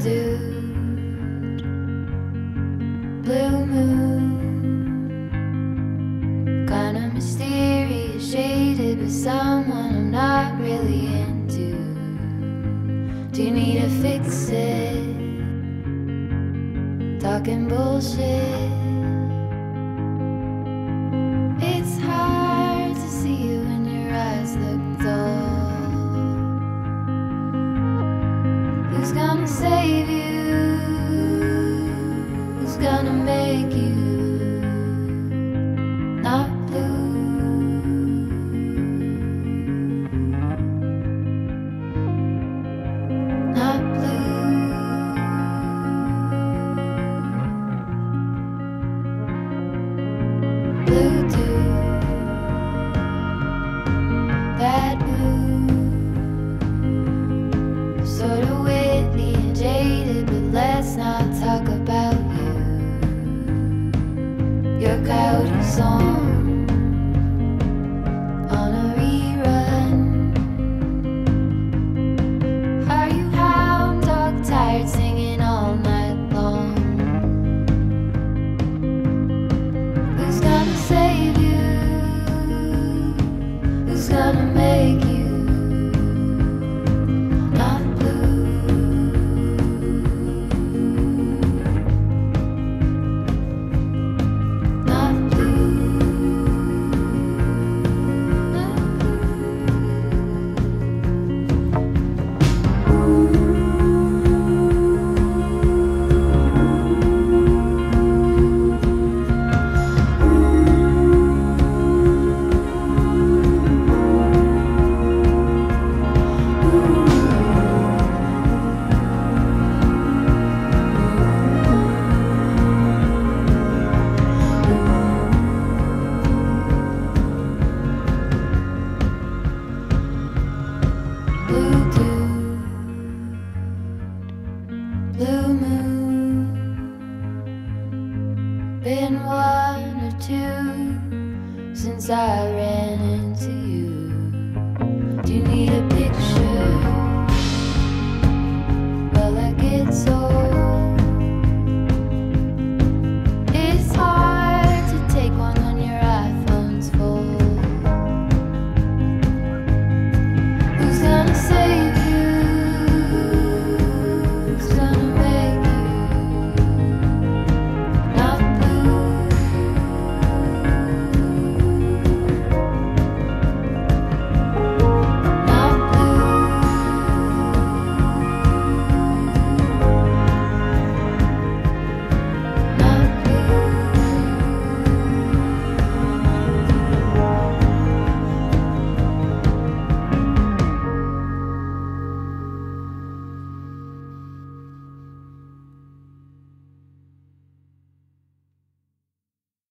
dude, blue moon, kinda mysterious, shaded with someone I'm not really into. Do you need to fix it? Talking bullshit. It's hard to see you when your eyes look dull. Who's gonna save you? Who's gonna make you not blue? Not blue. Blue too. That blue. Sort of witty and jaded, but let's not talk about you. Your coyote song on a rerun. Are you hound dog tired singing all night long? Who's gonna save you? Who's gonna make you not blue? Not blue. Not blue dude, blue moon. Been one or two since I ran into you.